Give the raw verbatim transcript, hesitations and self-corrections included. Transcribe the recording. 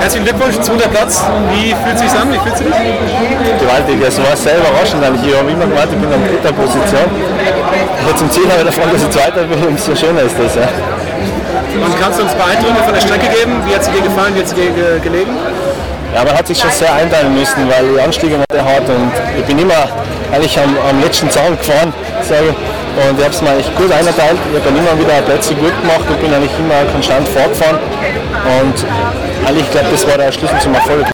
Herzlichen Glückwunsch, zweiter Platz. Wie fühlt es sich an? Wie fühlt sich das? Gewaltig, es war sehr überraschend eigentlich. Ich habe immer gemeint, ich bin an dritter Position. Aber zum Ziel habe ich davon, dass ich Zweiter bin, umso schöner ist das. Ja. Und kannst du uns ein paar Eindrücke von der Strecke geben? Wie hat sie dir gefallen, wie hat sie dir ge- gelegen? Ja, man hat sich schon sehr einteilen müssen, weil die Anstiege waren sehr hart und ich bin immer eigentlich am, am letzten Zaun gefahren, sage ich. Und ich habe es mir eigentlich gut eingeteilt. Ich habe dann immer wieder Plätze gut gemacht und bin eigentlich immer konstant fortgefahren. Und eigentlich, ich glaube, das war der Schlüssel zum Erfolg.